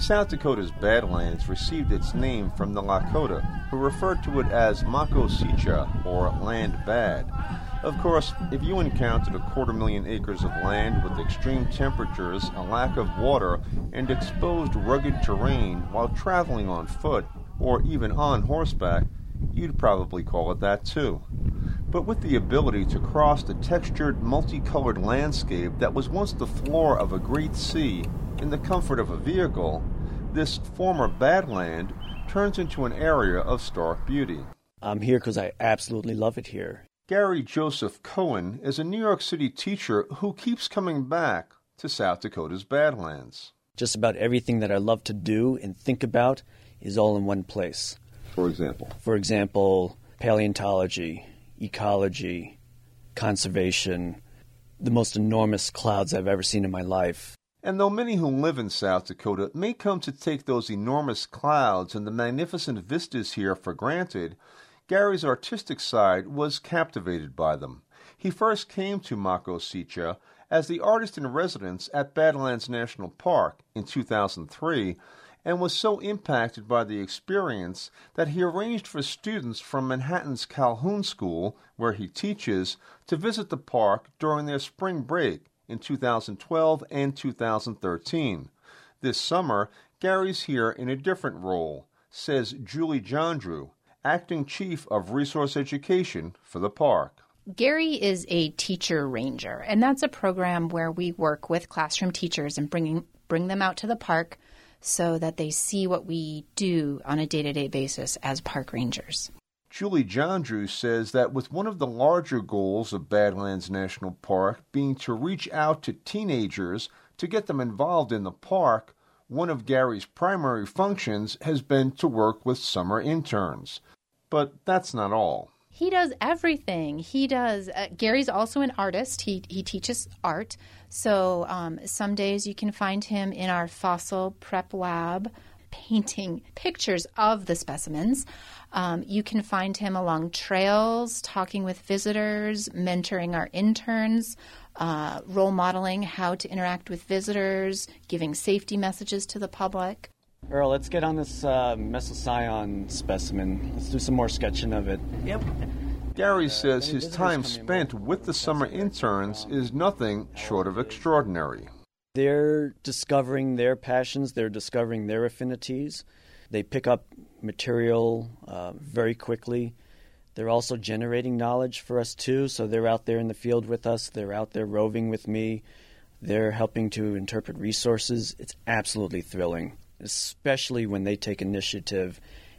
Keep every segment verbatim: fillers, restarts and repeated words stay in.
South Dakota's Badlands received its name from the Lakota, who referred to it as Makosicha, or land bad. Of course, if you encountered a quarter million acres of land with extreme temperatures, a lack of water, and exposed rugged terrain while traveling on foot, or even on horseback, you'd probably call it that too. But with the ability to cross the textured, multicolored landscape that was once the floor of a great sea in the comfort of a vehicle, this former badland turns into an area of stark beauty. I'm here because I absolutely love it here. Gary Joseph Cohen is a New York City teacher who keeps coming back to South Dakota's Badlands. Just about everything that I love to do and think about is all in one place. For example? For example, paleontology, ecology, conservation, the most enormous clouds I've ever seen in my life. And though many who live in South Dakota may come to take those enormous clouds and the magnificent vistas here for granted, Gary's artistic side was captivated by them. He first came to Makosicha as the artist-in-residence at Badlands National Park in two thousand three, and was so impacted by the experience that he arranged for students from Manhattan's Calhoun School, where he teaches, to visit the park during their spring break in two thousand twelve and two thousand thirteen. This summer, Gary's here in a different role, says Julie Jandrew, Acting Chief of Resource Education for the park. Gary is a teacher ranger, and that's a program where we work with classroom teachers and bringing, bring them out to the park so that they see what we do on a day-to-day basis as park rangers. Julie Jandrew says that with one of the larger goals of Badlands National Park being to reach out to teenagers to get them involved in the park, one of Gary's primary functions has been to work with summer interns. But that's not all. He does everything. He does. Uh, Gary's also an artist. He he teaches art. So um, some days you can find him in our fossil prep lab painting pictures of the specimens. Um, you can find him along trails, talking with visitors, mentoring our interns, uh, role modeling how to interact with visitors, giving safety messages to the public. Earl, let's get on this uh, mesocyon specimen. Let's do some more sketching of it. Yep. Gary says his time spent with the summer interns is nothing short of extraordinary. They're discovering their passions. They're discovering their affinities. They pick up material uh, very quickly. They're also generating knowledge for us, too. So they're out there in the field with us. They're out there roving with me. They're helping to interpret resources. It's absolutely thrilling, especially when they take initiative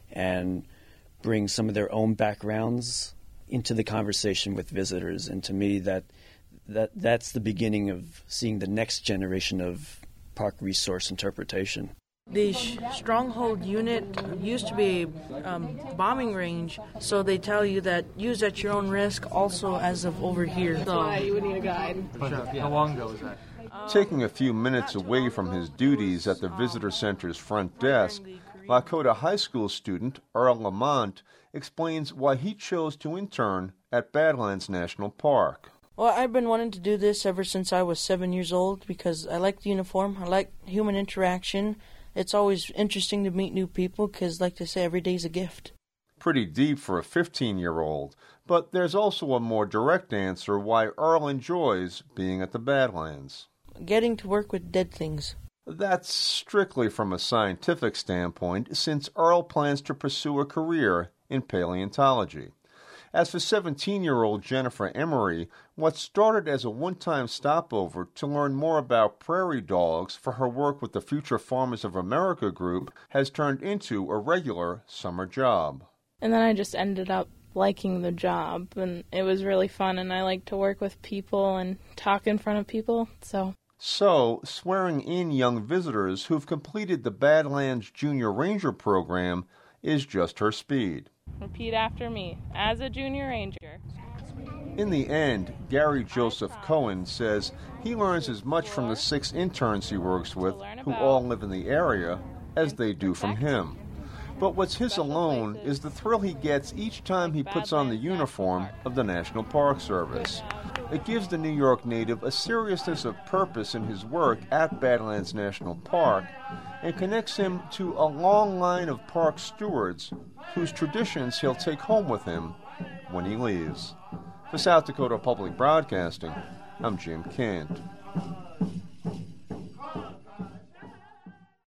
and bring some of their own backgrounds into the conversation with visitors. And to me, that that that's the beginning of seeing the next generation of park resource interpretation. The sh- Stronghold unit used to be a um, bombing range, so they tell you that use at your own risk also as of over here. So why you would need a guide. How long ago was that? Taking a few minutes away from his duties at the visitor center's front desk, Lakota High School student Earl Lamont explains why he chose to intern at Badlands National Park. Well, I've been wanting to do this ever since I was seven years old because I like the uniform, I like human interaction. It's always interesting to meet new people because, like they say, every day's a gift. Pretty deep for a fifteen-year-old, but there's also a more direct answer why Earl enjoys being at the Badlands. Getting to work with dead things. That's strictly from a scientific standpoint, since Earl plans to pursue a career in paleontology. As for seventeen-year-old Jennifer Emery, what started as a one-time stopover to learn more about prairie dogs for her work with the Future Farmers of America group has turned into a regular summer job. And then I just ended up liking the job, and it was really fun, and I like to work with people and talk in front of people, so... So, swearing in young visitors who've completed the Badlands Junior Ranger program is just her speed. Repeat after me. As a junior ranger. In the end, Gary Joseph Cohen says he learns as much from the six interns he works with, who all live in the area, as they do from him. But what's his alone is the thrill he gets each time he puts on the uniform of the National Park Service. It gives the New York native a seriousness of purpose in his work at Badlands National Park and connects him to a long line of park stewards whose traditions he'll take home with him when he leaves. For South Dakota Public Broadcasting, I'm Jim Kent.